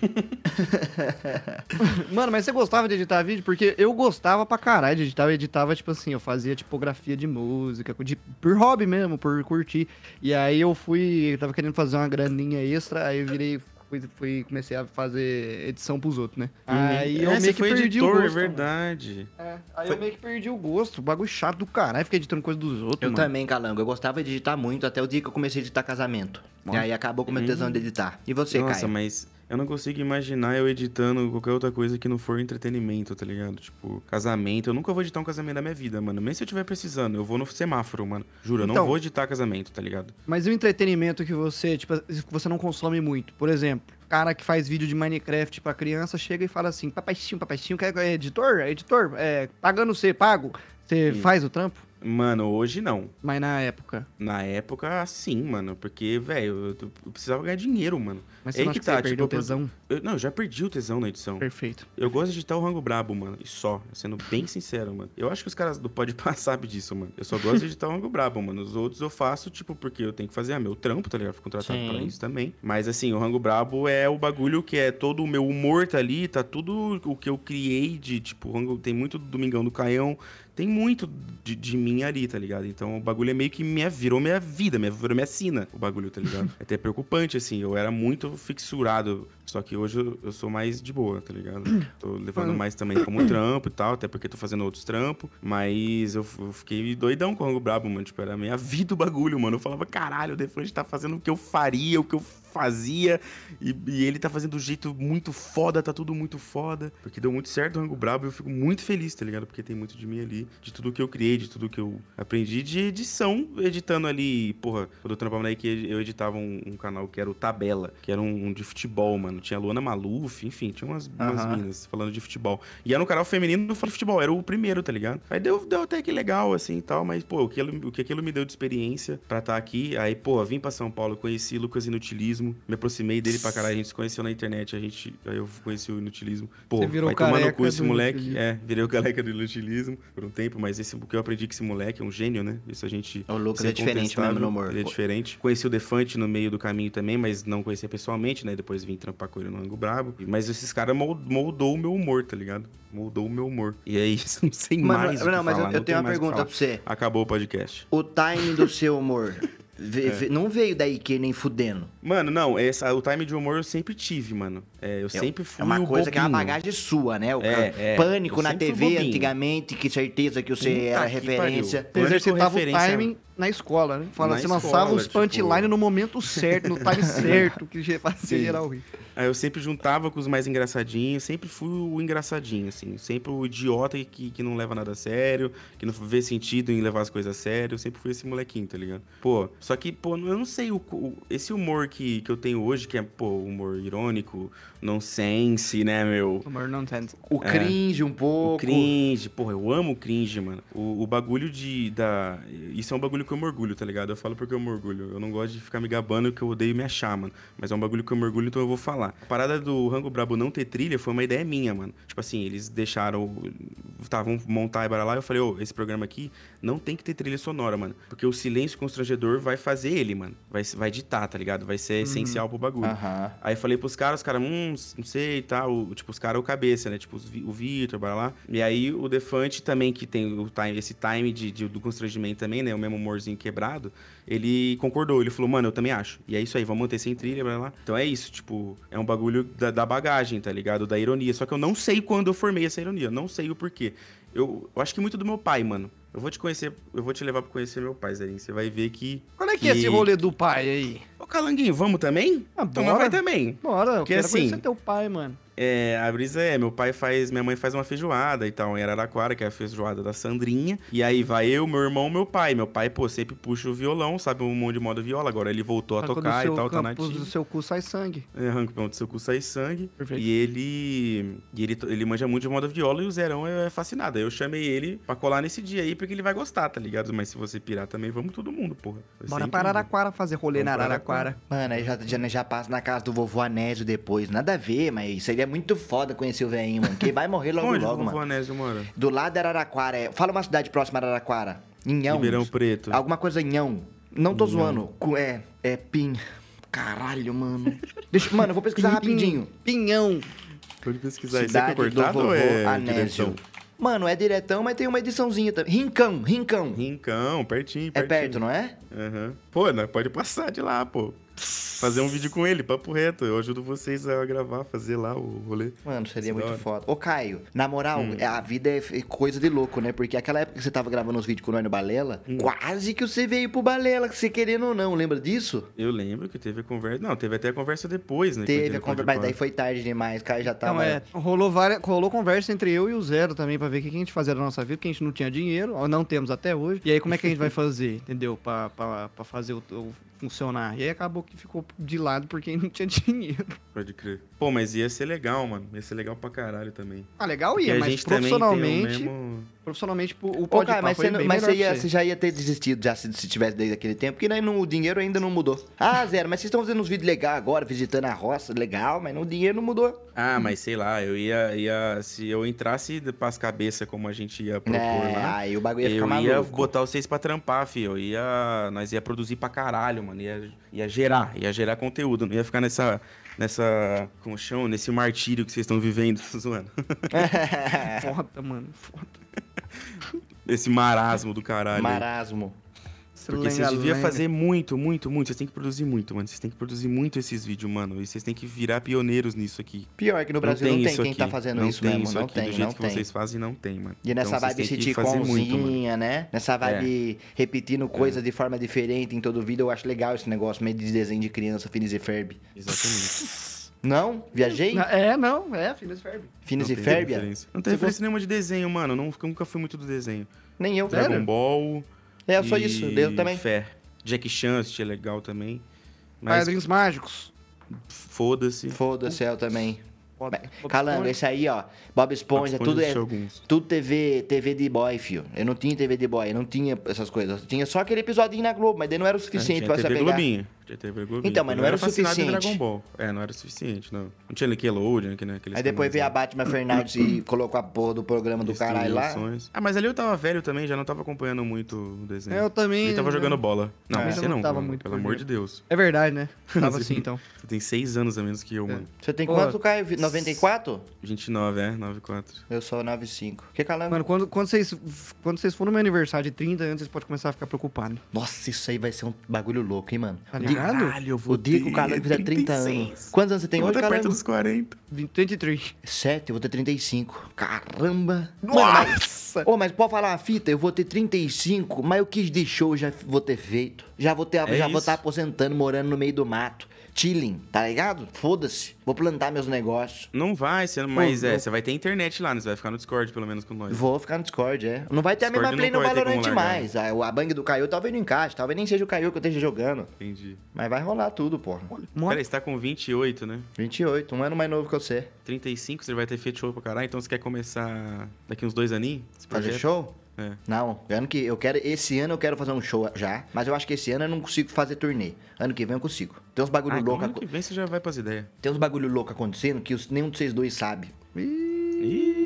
S2: Mano, mas você gostava de editar vídeo? Porque eu gostava pra caralho de editar. Eu editava, tipo assim, eu fazia tipografia de música, de, por hobby mesmo, por curtir. E aí eu fui, eu tava querendo fazer uma graninha extra, aí eu virei, fui, fui comecei a fazer edição pros outros, né? Aí
S3: é,
S2: eu
S3: você
S2: meio que
S3: foi
S2: perdi
S3: editor,
S2: o
S3: é
S2: gosto.
S3: verdade.
S2: É, aí eu meio que perdi o gosto, bagulho chato do caralho, fiquei editando coisa dos outros,
S1: Eu
S2: mano.
S1: também, Calango. Eu gostava de editar muito até o dia que eu comecei a editar casamento.
S2: Nossa.
S1: E aí acabou com o meu tesão de editar. E você,
S3: Nossa,
S1: Caio?
S3: mas eu não consigo imaginar eu editando qualquer outra coisa que não for entretenimento, tá ligado? Tipo, casamento. Eu nunca vou editar um casamento da minha vida, mano. Nem se eu tiver precisando. Eu vou no semáforo, mano. Juro, eu não
S2: Então-
S3: vou editar casamento, tá ligado?
S2: Mas e o entretenimento que você, tipo, que você não consome muito? Por exemplo, cara que faz vídeo de Minecraft pra criança chega e fala assim: Papaizinho, papaizinho, quer é editor? É editor? É, pagando você, pago? Você
S3: Sim.
S2: faz o trampo?
S3: Mano, hoje não.
S2: Mas na época.
S3: Na época, sim, mano. Porque, velho, eu, eu precisava ganhar dinheiro, mano.
S2: Mas
S3: É
S2: você
S3: aí
S2: não acha
S3: que
S2: que você
S3: tá,
S2: perdeu o
S3: tipo, eu-
S2: tesão?
S3: Eu, não, eu já perdi o tesão na edição.
S2: Perfeito.
S3: Eu gosto de editar o Rango Brabo, mano. E só. Sendo bem sincero, mano. Eu acho que os caras do Podpah sabem disso, mano. Eu só gosto de editar o Rango Brabo, mano. Os outros eu faço, tipo, porque eu tenho que fazer a meu trampo, tá ligado? Eu fui contratado
S1: Sim.
S3: pra isso também. Mas, assim, o Rango Brabo é o bagulho que é todo o meu humor tá ali, tá tudo o que eu criei de, tipo, o Rango tem muito do Domingão do Caião. Tem muito de, de mim ali, tá ligado? Então o bagulho é meio que minha, virou minha vida, minha, virou minha sina, o bagulho, tá ligado? É até preocupante, assim. Eu era muito fixurado, só que hoje eu, eu sou mais de boa, tá ligado? Tô levando mais também como trampo e tal, até porque tô fazendo outros trampos. Mas eu, eu fiquei doidão com o Rango Brabo, mano. Tipo, era a minha vida o bagulho, mano. Eu falava, caralho, o Defante tá fazendo o que eu faria, o que eu fazia. E, e ele tá fazendo do jeito muito foda, tá tudo muito foda. Porque deu muito certo o Rango Brabo e eu fico muito feliz, tá ligado? Porque tem muito de mim ali, de tudo que eu criei, de tudo que eu aprendi de edição, editando ali, porra, quando eu trampava na Ike, eu editava um, um canal que era o Tabela, que era um, um de futebol, mano. Tinha a Luana Maluf, enfim, tinha umas, umas
S1: Aham.
S3: minas falando de futebol. E era um canal feminino não fala de futebol, era o primeiro, tá ligado? Aí deu, deu até que legal, assim, e tal, mas, pô, o que, aquilo, o que aquilo me deu de experiência pra estar aqui, aí, pô, vim pra São Paulo, conheci Lucas Inutilismo, me aproximei dele pra caralho, a gente se conheceu na internet, a gente, aí eu conheci o Inutilismo. Pô,
S2: Você virou
S3: vai tomar no
S2: careca
S3: cu esse
S2: do
S3: moleque,
S2: Inutilismo.
S3: é, virei o careca do Inutilismo por um tempo, mas esse, o que eu aprendi que esse moleque é um gênio, né? Isso a gente...
S1: O Lucas
S3: isso
S1: é diferente
S3: incontestável,
S1: mesmo no humor.
S3: Ele é diferente. Conheci o Defante no meio do caminho também, mas não conhecia pessoalmente, né? Depois vim trampar com ele no Rango Brabo. Mas esses caras mol- moldou o meu humor, tá ligado? Moldou o meu humor. E é isso, não sei
S1: Mano,
S3: mais o
S1: não,
S3: que
S1: mas
S3: falar,
S1: eu, eu
S3: não
S1: tenho
S3: tem
S1: uma
S3: mais o que
S1: pergunta
S3: falar.
S1: pra você.
S3: Acabou o podcast.
S1: O time do seu humor ve-
S3: É.
S1: ve- não veio da Ike nem fudendo.
S3: Mano, não, essa, o time de humor eu sempre tive, mano. É, eu sempre fui
S1: É uma
S3: o
S1: coisa que é uma
S3: bobinho.
S1: bagagem sua, né? O
S3: É,
S1: ca-
S3: é.
S1: Pânico
S3: Eu
S1: na
S3: sempre
S1: T
S3: fui
S1: V
S3: bobinho.
S1: antigamente, que certeza que você
S3: Puta
S1: era
S3: que
S1: referência.
S2: Você
S3: Pânico,
S2: exercitava o
S3: referência-
S2: timing na escola, né? Fala,
S3: Na
S2: você
S3: escola,
S2: lançava os
S3: tipo-
S2: punchline no momento certo, no time certo, que fazia
S1: Sim.
S2: geral rir.
S3: Aí eu sempre juntava com os mais engraçadinhos, sempre fui o engraçadinho, assim. Sempre o idiota que, que não leva nada a sério, que não vê sentido em levar as coisas a sério. Eu sempre fui esse molequinho, tá ligado? Pô, só que, pô, eu não sei, o, o- esse humor que, que eu tenho hoje, que é, pô, humor irônico, nonsense, né, meu?
S2: Humor nonsense.
S1: O cringe um pouco.
S3: O cringe, porra, eu amo o cringe, mano. O, o bagulho de. Da... Isso é um bagulho que eu me orgulho, tá ligado? Eu falo porque eu me orgulho. Eu não gosto de ficar me gabando que eu odeio me achar, mano. Mas é um bagulho que eu me orgulho, então eu vou falar. A parada do Rango Brabo não ter trilha foi uma ideia minha, mano. Tipo assim, eles deixaram. Estavam montar e bara lá, eu falei, ô, esse programa aqui não tem que ter trilha sonora, mano. Porque o silêncio constrangedor vai fazer ele, mano. Vai, vai ditar, tá ligado? Vai ser essencial pro bagulho.
S1: Aham.
S3: Aí eu falei pros caras, os caras, hum, não sei e tal. Tipo, os caras, o cabeça, né? Tipo, os Vi- o Vitor, bora lá. E aí o Defante também, que tem o time, esse time de, de- do constrangimento também, né? O mesmo humorzinho quebrado. Ele concordou, ele falou, mano, eu também acho. E é isso aí, vamos manter sem trilha, bora lá. Então é isso, tipo, é um bagulho da, da bagagem, tá ligado? Da ironia. Só que eu não sei quando eu formei essa ironia, eu não sei o porquê. Eu, eu acho que muito do meu pai, mano. Eu vou te conhecer, eu vou te levar pra conhecer meu pai, Zerinho. Você vai ver que...
S2: Qual é que, é esse rolê do pai aí?
S3: Ô, Calanguinho, vamos também?
S2: Ah,
S3: Então
S2: bora.
S3: vai também.
S2: Bora, eu
S3: Porque
S2: quero
S3: assim-
S2: conhecer teu pai, mano.
S3: É, a brisa é, meu pai faz, minha mãe faz uma feijoada e tal, em Araraquara, que é a feijoada da Sandrinha. E aí vai eu, meu irmão, meu pai. Meu pai, pô, sempre puxa o violão, sabe um monte de moda viola. Agora ele voltou a
S2: Arranca do
S3: tocar e
S2: seu
S3: tal, tá
S2: campo,
S3: nativo.
S2: do seu cu sai sangue.
S3: É, arranca do seu cu sai sangue.
S2: Perfeito.
S3: E ele. E ele, ele manja muito de moda viola e o Zerão é fascinado. Aí eu chamei ele pra colar nesse dia aí, porque ele vai gostar, tá ligado? Mas se você pirar também, vamos todo mundo, porra. Vai ser
S2: Bora
S3: incrível.
S2: para Araraquara fazer rolê
S3: Vamos
S2: na
S3: pra
S2: Araraquara.
S1: Mano, aí já, já, já passa na casa do vovô Anésio depois. Nada a ver, mas seria muito foda conhecer o velhinho, mano. Que vai morrer logo,
S3: Onde
S1: logo,
S3: o
S1: mano.
S3: vovô Anésio mora?
S1: Do lado de Araraquara. É... Fala uma cidade próxima a Araraquara. Inhão.
S3: Ribeirão Preto.
S1: Alguma coisa Inhão. Não tô
S3: Inhão.
S1: zoando. Cu- É, é Pin. Caralho, mano. Deixa, mano, eu vou pesquisar
S2: Pin-
S1: rapidinho.
S2: Pinhão.
S3: Pode pesquisar. Isso é
S1: Cidade do
S3: cortado
S1: vovô
S3: ou é
S1: Anésio.
S3: direção?
S1: Mano, é diretão, mas tem uma ediçãozinha também. Rincão, Rincão.
S3: Rincão, pertinho,
S1: É
S3: pertinho.
S1: perto, não é?
S3: Aham. Pô, né, pode passar de lá, pô. Fazer um vídeo com ele, papo reto. Eu ajudo vocês a gravar, fazer lá o rolê.
S1: Mano, seria
S3: Isso
S1: muito
S3: da hora.
S1: foda. Ô, Caio, na moral,
S3: Hum.
S1: a vida é f- coisa de louco, né? Porque aquela época que você tava gravando os vídeos com nós no Balela,
S3: Hum.
S1: quase que você veio pro Balela, você querendo ou não, lembra disso?
S3: Eu lembro que teve a conversa. Não, teve até a conversa depois, né?
S1: Teve
S3: que
S1: a
S3: eu
S1: conversa,
S3: entrei
S1: mas
S3: no
S1: daí foi tarde demais, o Caio já tava...
S2: Não, é, rolou, várias, rolou conversa entre eu e o Zero também pra ver o que a gente fazia da nossa vida, porque a gente não tinha dinheiro, ou não temos até hoje. E aí, como é que a gente vai fazer, entendeu? Pra, pra, pra fazer o, o funcionar. E aí acabou que ficou de lado porque não tinha dinheiro.
S3: Pode crer. Pô, mas ia ser legal, mano. Ia ser legal pra caralho também.
S2: Ah, legal
S3: Porque
S2: ia,
S3: a
S2: mas
S3: gente também tem o
S2: profissionalmente,
S3: mesmo...
S2: profissionalmente o
S1: Ô,
S2: Podpah
S1: Caio, mas,
S2: foi
S1: você, não-
S2: bem
S1: mas
S2: melhor
S1: você, ia-
S2: pra
S1: você já ia ter desistido já se, se tivesse desde aquele tempo, porque daí não, o dinheiro ainda não mudou. Ah, Zero, mas vocês estão fazendo uns vídeos legais agora, visitando a roça, legal, mas o dinheiro não mudou.
S3: Ah, mas sei lá, eu ia, ia... Se eu entrasse pras cabeças como a gente ia propor
S1: É,
S3: lá...
S1: aí o bagulho ia ficar
S3: Eu
S1: maluco.
S3: ia botar vocês pra trampar, fi. Eu ia... Nós ia produzir pra caralho, mano. Ia, ia gerar, ia gerar conteúdo. Não ia ficar nessa... Nessa... Como chama? Nesse martírio que vocês estão vivendo. Tô zoando.
S2: foda, mano. Foda.
S3: Esse marasmo do caralho. aí.
S1: Marasmo.
S3: Porque vocês deviam fazer muito, muito, muito. Vocês têm que produzir muito, mano. Vocês têm que produzir muito esses vídeos, mano. E vocês têm que virar pioneiros nisso aqui.
S1: Pior que no Brasil não tem,
S3: isso
S1: quem
S3: aqui.
S1: tá fazendo
S3: não
S1: isso
S3: tem
S1: mesmo,
S3: isso
S1: não
S3: aqui.
S1: tem,
S3: Do jeito
S1: não
S3: que
S1: tem.
S3: vocês fazem, não tem, mano.
S1: E nessa
S3: Então, vocês
S1: vibe
S3: têm que fazer
S1: sitcomzinha, né? Nessa vibe repetindo coisa de forma diferente em todo vídeo, eu acho legal esse negócio, meio de desenho de criança, Phineas e Ferb.
S3: Exatamente.
S1: Não? Viajei?
S2: É, não, é, Phineas e Ferb.
S1: Phineas
S3: Não
S1: e
S3: tem
S1: Ferb?
S3: referência. Não tem
S1: Você
S3: referência nenhuma de desenho, mano. Não, eu nunca fui muito do desenho.
S1: Nem eu.
S2: Sério?
S3: Dragon Ball.
S1: É, só
S3: e
S1: isso, eu também.
S3: Fé. Jack Chan, assistia legal também. Mas
S2: Padrinhos Mágicos.
S3: foda-se.
S1: Foda-se, eu também.
S2: Foda. Bob
S1: Calango,
S2: Esponja.
S1: esse aí, ó. Bob Esponja,
S3: Bob
S1: tudo
S3: Esponja
S1: é.
S3: assistiu alguns.
S1: Tudo T V, T V de boy, fio. Eu não tinha T V de boy, eu não tinha essas coisas. Eu tinha só aquele episodinho na Globo, mas daí não era o suficiente
S3: É,
S1: pra
S3: tinha
S1: você
S3: T V
S1: pegar.
S3: Globinho. Tinha T V Globinho.
S1: Então, mas não
S3: Eu
S1: era o
S3: fascinado em
S1: suficiente.
S3: Dragon Ball. É, não era o suficiente, não. Não tinha Nickelodeon, que, né, aqueles
S1: Aí depois
S3: canais
S1: veio a
S3: lá.
S1: Batman Fernandes e colocou a porra do programa do caralho lá.
S3: Distribuições. Ah, mas ali eu tava velho também, já não tava acompanhando muito o desenho.
S2: Eu também.
S3: Ele tava
S2: né?
S3: jogando bola. Não,
S1: É.
S3: você
S2: Eu não
S3: não,
S2: tava
S3: mano,
S2: muito
S3: pelo
S2: por
S3: amor de
S2: dentro.
S3: Deus.
S2: É verdade, né? Tava assim, então.
S3: Você tem seis anos a menos que eu, mano.
S1: Você tem
S2: Pô,
S1: quanto, Caio? noventa e quatro?
S3: vinte e nove, é? noventa e quatro.
S1: Eu sou noventa e cinco. Que calango?
S2: Mano, quando, quando, vocês, quando vocês forem no meu aniversário de trinta anos, vocês podem começar a ficar preocupados.
S1: Nossa, isso aí vai ser um bagulho louco, hein, mano?
S2: Tá
S1: O dia-
S2: ligado?
S3: Caralho, eu vou
S1: O dia que o
S3: ter
S1: calango fizer trinta anos. Quantos anos você tem
S3: Eu vou
S1: hoje,
S3: estar perto
S1: calango?
S3: dos quarenta.
S2: vinte e três.
S1: Sete, eu vou ter trinta e cinco. Caramba! Mano, mas...
S2: Nossa!
S1: Ô, mas pode falar uma fita? Eu vou ter trinta e cinco, mas o que de show eu já vou ter feito. Já vou ter,
S3: É
S1: já vou
S3: isso.
S1: estar aposentando, morando no meio do mato. Chilling, tá ligado? Foda-se. Vou plantar meus negócios.
S3: Não vai, você, mas
S1: Pô,
S3: é,
S1: eu-
S3: você vai ter internet lá, né? Você vai ficar no Discord, pelo menos, com nós.
S1: Vou ficar no Discord, é. Não vai ter a mesma
S3: Discord
S1: play no
S3: nunca vai ter
S1: Valorant
S3: como largar.
S1: mais. A, a bang do Caio talvez não encaixe, talvez nem seja o Caio que eu esteja jogando.
S3: Entendi.
S1: Mas vai rolar tudo, porra.
S2: Mó-
S3: Peraí, você tá com vinte e oito, né?
S1: vinte e oito, um ano mais novo que você.
S3: trinta e cinco, você vai ter feito show pra caralho, então você quer começar daqui uns dois aninhos? esse
S1: Fazer
S3: projeto?
S1: show?
S3: É.
S1: Não, ano que eu quero, esse ano eu quero fazer um show já, mas eu acho que esse ano eu não consigo fazer turnê. Ano que vem eu consigo. Tem uns bagulho
S3: Ah, então
S1: louco,
S3: ano que vem você já vai pras ideias.
S1: tem uns bagulho louco acontecendo que os- nenhum de vocês dois sabe.
S3: Ih,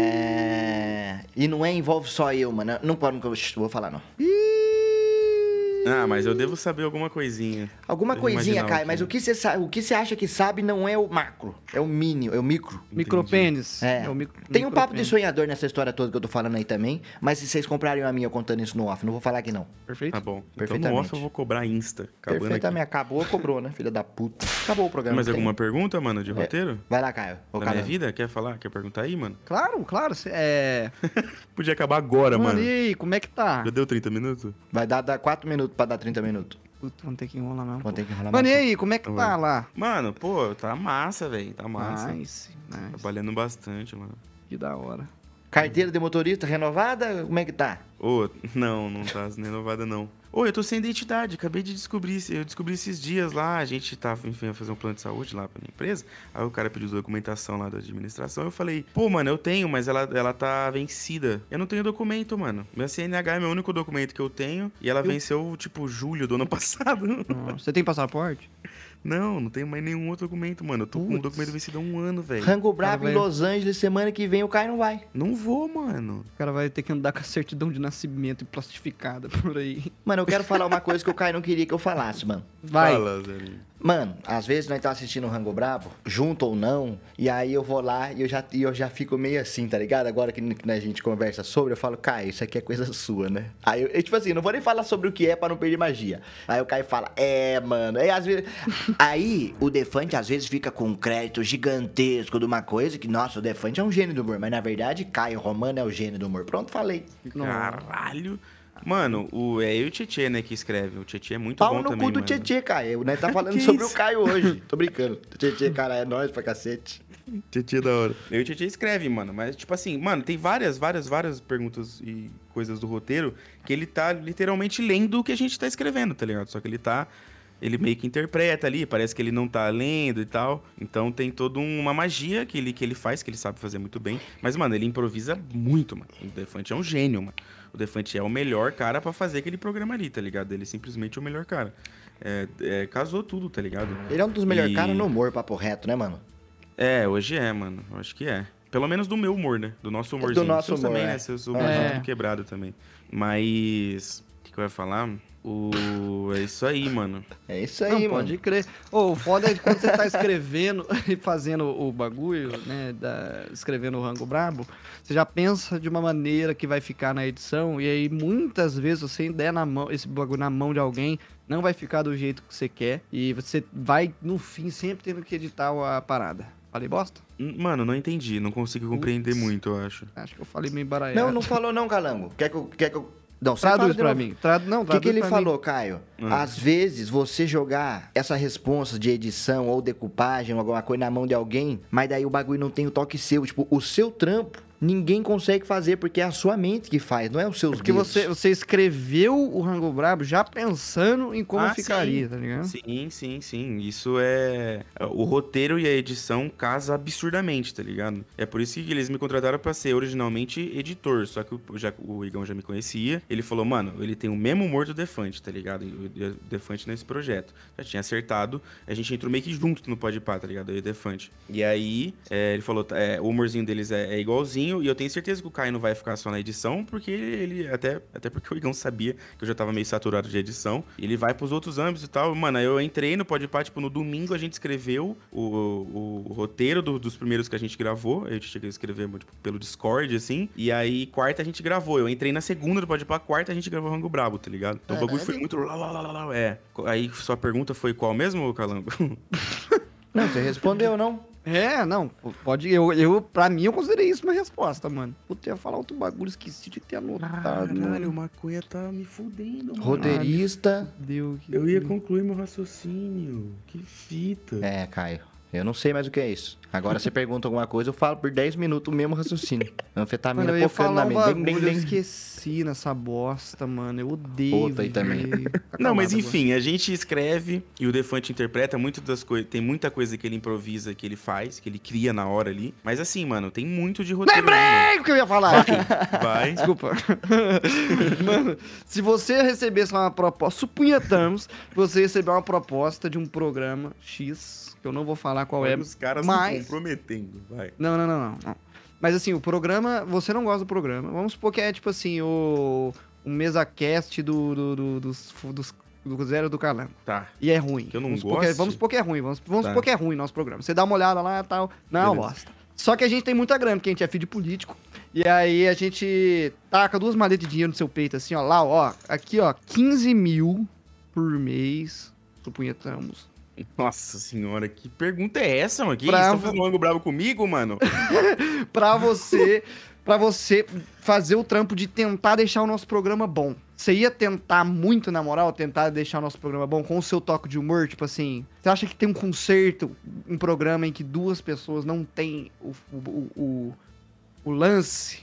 S1: É. E não é envolve só eu, mano. Não pode, não vou falar não.
S3: Ah, mas eu devo saber alguma coisinha.
S1: Alguma
S3: Deixa eu
S1: coisinha,
S3: imaginar
S1: Caio,
S3: o
S1: mas
S3: que-
S1: o que você sabe, o que você acha que sabe não é o macro, é o mínimo, é o micro.
S2: Micropênis.
S1: É.
S2: o micro-
S1: Tem um papo de
S2: micropênis.
S1: sonhador nessa história toda que eu tô falando aí também, mas se vocês comprarem a minha eu contando isso no off, não vou falar aqui não.
S2: Perfeito?
S3: Tá bom. Então no
S1: Perfeitamente.
S3: off eu vou cobrar Insta. Acabando aqui.
S1: Perfeitamente, acabou, cobrou, né, filha da puta. Acabou o
S3: Tem
S1: programa.
S3: mais
S1: não tem?
S3: alguma pergunta, mano, de roteiro?
S1: Vai lá, Caio. Ô,
S3: Da
S1: cara.
S3: minha vida? Quer falar? Quer perguntar aí, mano?
S2: Claro, claro. cê- É...
S3: Podia acabar agora,
S2: Mano,
S3: mano.
S2: e aí, como é que tá?
S3: Já deu trinta minutos?
S1: Vai dar, dar quatro minutos pra dar trinta minutos.
S2: Puta, vamos ter que enrolar mesmo.
S1: Vou ter que enrolar
S2: Mano, e
S1: mais.
S2: aí, como é que tá lá?
S3: Mano, pô, tá massa, velho. Tá massa.
S2: Nice, nice.
S3: Trabalhando bastante, mano.
S2: Que da hora.
S1: Carteira de motorista renovada? Como é que tá?
S3: Ô, não, não tá renovada, não. Ô, eu tô sem identidade, acabei de descobrir, eu descobri esses dias lá, a gente tava, enfim, a fazer um plano de saúde lá pra minha empresa, aí o cara pediu documentação lá da administração, eu falei, pô, mano, eu tenho, mas ela, ela tá vencida. Eu não tenho documento, mano. Meu C N H é meu único documento que eu tenho, e ela
S2: Eu-
S3: venceu, tipo, julho do ano passado.
S2: Nossa, você tem passaporte?
S3: Não, não tenho mais nenhum outro documento, mano. Eu tô com um
S2: Putz.
S3: documento vencido há um ano, velho.
S1: Rango Brabo
S2: Cara,
S1: em
S2: vai-
S1: Los Angeles, semana que vem o Caio não vai.
S3: Não vou, mano.
S2: O cara vai ter que andar com a certidão de nascimento e plastificada por aí.
S1: Mano, eu quero falar uma coisa que o Caio não queria que eu falasse, mano.
S2: Vai.
S3: Fala, Zerinho.
S1: Mano, às vezes nós tá assistindo o Rango Brabo, junto ou não, e aí eu vou lá e eu já, e eu já fico meio assim, tá ligado? Agora que, que a gente conversa sobre, eu falo, Caio, isso aqui é coisa sua, né? Aí eu, eu, tipo assim, não vou nem falar sobre o que é pra não perder magia. Aí o Caio fala, é, mano. Aí às vezes. Aí o Defante às vezes fica com um crédito gigantesco de uma coisa que, nossa, o Defante é um gênio do humor, mas na verdade Caio Romano é o gênio do humor. Pronto, falei.
S3: Caralho. Mano, o, é eu e o Tietê, né, que escreve. O Tietê é muito
S1: Pau
S3: bom
S1: no
S3: também,
S1: cu do
S3: mano.
S1: Tietê, Caio. Nós tá falando
S3: Que
S1: sobre
S3: isso?
S1: o Caio hoje. Tô brincando. Tietê, cara, é nóis pra cacete.
S3: Tietê é da hora. Eu e o Tietê escreve, mano. Mas, tipo assim, mano, tem várias, várias, várias perguntas e coisas do roteiro que ele tá literalmente lendo o que a gente tá escrevendo, tá ligado? Só que ele tá... Ele meio que interpreta ali, parece que ele não tá lendo e tal. Então tem toda uma magia que ele, que ele faz, que ele sabe fazer muito bem. Mas, mano, ele improvisa muito, mano. O Defante é um gênio, mano. O Defante é o melhor cara pra fazer aquele programa ali, tá ligado? Ele simplesmente é o melhor cara. É, é, casou tudo, tá ligado?
S1: Ele é um dos melhores
S3: E-
S1: caras no humor, papo reto, né, mano?
S3: É, hoje é, mano. Eu acho que é. Pelo menos do meu humor, né? Do nosso humorzinho.
S1: Do nosso
S3: Seus
S1: humor,
S3: também,
S1: é.
S3: né? Seus humor
S2: É.
S3: tudo quebrado também. Mas... O que, que eu ia falar? O... É isso aí, mano.
S1: É isso aí,
S2: Não,
S1: mano.
S2: pode crer. Ô, o foda é que quando você tá escrevendo e fazendo o bagulho, né, da- escrevendo o Rango Brabo, você já pensa de uma maneira que vai ficar na edição, e aí muitas vezes você der na mão, esse bagulho na mão de alguém, não vai ficar do jeito que você quer, e você vai, no fim, sempre tendo que editar a parada. Falei bosta?
S3: Hum, Mano, não entendi. Não consigo compreender
S2: Putz.
S3: muito, eu acho.
S2: Acho que eu falei meio baralhado.
S1: Não, não falou não, Calango. Quer que eu... Quer que eu... Não, você fala
S2: Traduz
S1: de
S2: pra
S1: novo.
S2: mim. Tra... Não,
S1: O que, que
S2: traduz
S1: ele
S2: pra
S1: falou,
S2: mim.
S1: Caio?
S3: Hum.
S1: Às vezes você jogar essa responsa de edição ou decupagem ou alguma coisa na mão de alguém, mas daí o bagulho não tem o toque seu. Tipo, o seu trampo, ninguém consegue fazer porque é a sua mente que faz, não é os seus
S2: É porque
S1: dedos.
S2: você, você escreveu o Rango Brabo já pensando em como
S3: Ah,
S2: ficaria,
S3: sim.
S2: tá ligado?
S3: Sim, sim, sim. Isso é... O roteiro e a edição casa absurdamente, tá ligado? É por isso que eles me contrataram pra ser originalmente editor. Só que o, já, o Igão já me conhecia. Ele falou, mano, ele tem o mesmo humor do Defante, tá ligado? O Defante nesse projeto. Já tinha acertado. A gente entrou meio que junto no Podpah, tá ligado? Eu e o Defante. E aí, é, ele falou, tá, é, o humorzinho deles é, é igualzinho. E eu tenho certeza que o Caio não vai ficar só na edição, porque ele... Até, até porque o Igão sabia que eu já tava meio saturado de edição. Ele vai pros outros âmbitos e tal. Mano, eu entrei no Podpah, tipo, no domingo a gente escreveu o, o, o roteiro do- dos primeiros que a gente gravou. Eu cheguei a escrever tipo, pelo Discord, assim. E aí, quarta a gente gravou. Eu entrei na segunda do Podpah, quarta a gente gravou Rango Brabo, tá ligado? Então o bagulho foi muito... Lá, lá, lá, lá, lá. É. Aí, sua pergunta foi qual mesmo, Calango?
S1: Não, você respondeu, não?
S2: É, não, pode. Eu, eu, pra mim, eu considerei isso uma resposta, mano. Puta, eu ia falar outro bagulho, esqueci de ter anotado.
S3: Caralho,
S2: mano.
S3: o maconha tá me fudendo, mano.
S1: Roteirista.
S2: Deu que.
S3: Eu ia concluir meu raciocínio. Que fita.
S1: É, Caio. Eu não sei mais o que é isso. Agora você pergunta alguma coisa, eu falo por dez minutos o mesmo raciocínio. Anfetamina
S2: Mano, eu ia
S1: focando
S2: falar
S1: na
S2: um
S1: mente. Bem,
S2: bagulho,
S1: bem,
S2: eu
S1: bem.
S2: esqueci nessa bosta, mano. Eu odeio.
S1: Outra aí também.
S2: velho. Fica
S3: Não, mas
S2: calado
S3: enfim, a gente escreve e o Defante interpreta muito das coisas. Tem muita coisa que ele improvisa, que ele faz, que ele cria na hora ali. Mas assim, mano, tem muito de roteiro. ali,
S2: Lembrei o que eu ia falar.
S3: mano. Vai.
S2: Desculpa. Mano, se você recebesse uma proposta, supunhamos que você recebeu uma proposta de um programa X, que eu não vou falar qual é,
S3: Olha os caras
S2: mas...
S3: não comprometendo. Vai.
S2: Não, não, não, não, não. Mas assim, o programa, você não gosta do programa. Vamos supor que é tipo assim, o, o MesaCast do, do, do, dos, dos, do Zero do Calango.
S3: Tá.
S2: E é ruim.
S3: Que eu não
S2: vamos supor que é,
S3: goste?
S2: vamos supor que é ruim. Vamos, vamos
S3: Tá.
S2: supor que é ruim nosso programa. Você dá uma olhada lá e tal. Não,
S3: Beleza.
S2: bosta. Só que a gente tem muita grana, porque a gente é filho de político. E aí a gente taca duas maletas de dinheiro no seu peito, assim, ó. Lá, ó. Aqui, ó. quinze mil por mês. Supunhetamos.
S3: Nossa senhora, que pergunta é essa, mano? Que
S2: Bravo.
S3: isso? Tá fazendo um ângulo bravo comigo, mano?
S2: Pra você pra você fazer o trampo de tentar deixar o nosso programa bom. Você ia tentar muito, na moral, tentar deixar o nosso programa bom com o seu toque de humor? Tipo assim, você acha que tem um concerto, um programa em que duas pessoas não têm o, o, o, o lance?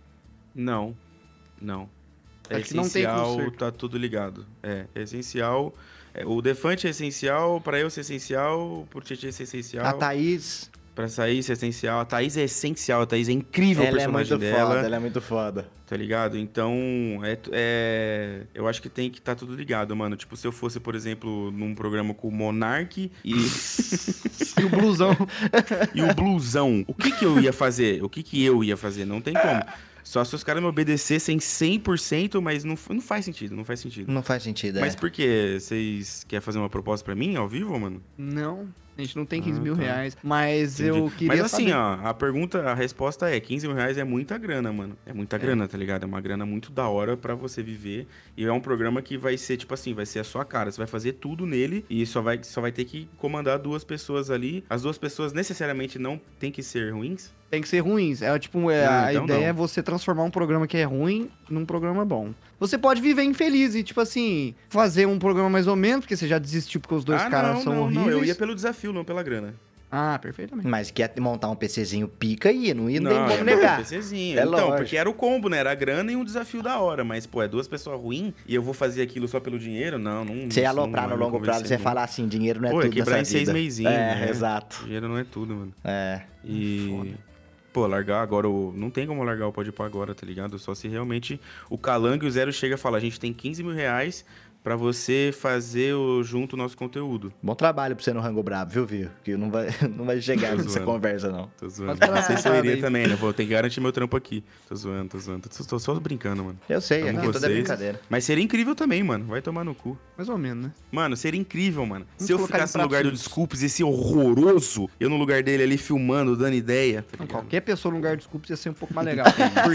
S3: Não, não. É
S2: Acho que não tem
S3: essencial,
S2: conserto.
S3: tá tudo ligado. É, é essencial. É, o Defante é essencial, pra eu ser essencial, pro Tietchan ser essencial.
S1: A Thaís,
S3: Pra sair ser essencial. A Thaís é essencial, a Thaís é incrível o
S1: ela é muito
S3: personagem dela.
S1: foda, ela é muito foda.
S3: Tá ligado? Então, é, é- eu acho que tem que estar tudo ligado, mano. Tipo, se eu fosse, por exemplo, num programa com o Monark e,
S2: E o blusão.
S3: e o Blusão, o que que eu ia fazer? O que que eu ia fazer? Não tem como. Só se os caras me obedecessem cem por cento, mas não, não faz sentido, não faz sentido.
S1: Não faz sentido,
S3: Mas
S1: é.
S3: por quê? Vocês querem fazer uma proposta pra mim, ao vivo, mano?
S2: Não, a gente não tem quinze
S3: Ah,
S2: mil
S3: tá.
S2: reais. Mas
S3: Entendi.
S2: eu queria
S3: Mas assim,
S2: saber.
S3: ó, a pergunta, a resposta é: quinze mil reais é muita grana, mano. É muita grana, tá ligado? É uma grana muito da hora pra você viver. E é um programa que vai ser, tipo assim, vai ser a sua cara. Você vai fazer tudo nele e só vai, só vai ter que comandar duas pessoas ali. As duas pessoas necessariamente não tem que ser ruins.
S2: Tem que ser ruins. É tipo, é,
S3: Ah,
S2: a
S3: então
S2: ideia
S3: não.
S2: é você transformar um programa que é ruim num programa bom. Você pode viver infeliz e, tipo assim, fazer um programa mais ou menos, porque você já desistiu porque os dois
S3: ah,
S2: caras
S3: não,
S2: são
S3: não,
S2: horríveis.
S3: não. Eu ia pelo desafio, não pela grana.
S2: Ah, perfeitamente.
S1: Mas quer montar um PCzinho pica aí, não ia, não tem
S3: Não,
S1: como
S3: é
S1: negar.
S3: PCzinho.
S1: É
S3: Então,
S1: lógico.
S3: porque era o combo, né? Era a grana e um desafio da hora. Mas, pô, é duas pessoas ruins e eu vou fazer aquilo só pelo dinheiro? Não, não.
S1: Você ia
S3: isso não
S1: aloprar
S3: vai
S1: no
S3: me
S1: longo prazo,
S3: convencer,
S1: você
S3: não.
S1: falar assim, dinheiro não é
S3: Pô, é
S1: tudo
S3: quebrar
S1: nessa
S3: em seis
S1: vida.
S3: meizinhos,
S1: É,
S3: né?
S1: exato.
S3: Dinheiro não é tudo, mano.
S1: É.
S3: E. Pô, largar agora o. Não tem como largar o Pode Pá agora, tá ligado? Só se realmente o Calango e o Zero chega e fala: a gente tem quinze mil reais pra você fazer o, junto o nosso conteúdo.
S1: Bom trabalho pra você no Rango Brabo, viu, Viu? Que não vai, não vai chegar
S3: Tô
S1: nessa
S3: zoando.
S1: conversa, não.
S3: Tô zoando.
S2: Mas
S3: Não sei se eu
S2: tá
S3: iria
S2: aí.
S3: também, né? Vou ter que garantir meu trampo aqui. Tô zoando, tô zoando. Tô, tô só brincando, mano.
S1: Eu sei,
S3: Amo
S1: aqui tudo é
S3: vocês.
S1: brincadeira.
S3: Mas seria incrível também, mano. Vai tomar no cu.
S2: Mais ou menos, né?
S3: Mano, seria incrível, mano.
S2: Vamos
S3: Se eu
S2: colocar
S3: ficasse
S2: em
S3: no lugar do
S2: pratos.
S3: Desculpes, esse horroroso, eu no lugar dele ali filmando, dando ideia. Tá
S2: Não,
S3: ligado?
S2: qualquer pessoa no lugar de desculpa ia ser um pouco mais legal.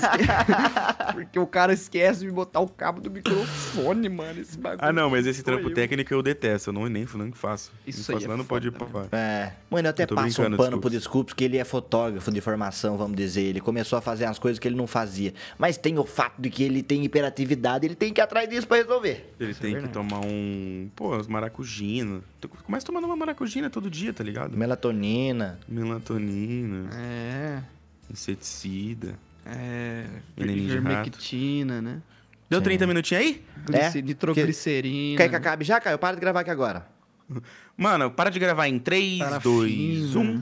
S2: porque, porque o cara esquece de botar o cabo do microfone, mano. Esse bagulho.
S3: Ah, não, mas esse
S2: Sou
S3: trampo
S2: eu.
S3: técnico eu detesto. Eu não, nem, nem faço.
S2: Isso
S3: não
S2: aí
S3: faço
S2: é
S3: lá, não pode
S2: foda,
S3: papar.
S1: É. Mano, eu até
S3: Eu tô
S1: passo um
S3: brincando,
S1: pano pro
S3: Desculpes.
S1: Desculpes, que ele é fotógrafo de formação, vamos dizer. Ele começou a fazer umas coisas que ele não fazia. Mas tem o fato de que ele tem hiperatividade, ele tem que ir atrás disso pra resolver.
S3: Ele
S2: Isso é
S3: tem que
S2: verdade.
S3: tomar um. Pô, as maracujina. Tu Começa tomando uma maracujina todo dia, tá ligado?
S1: Melatonina.
S3: Melatonina,
S2: É.
S3: inseticida.
S2: É.
S3: Veneno de rato.
S2: Vermectina, né?
S3: Deu
S1: Sim.
S3: trinta minutinhos aí?
S2: Glici-
S1: É?
S2: Nitroglicerina.
S1: Quer que acabe já, Caio? Para de gravar aqui agora.
S3: Mano, para de gravar em três,
S2: Parafina.
S3: dois, um.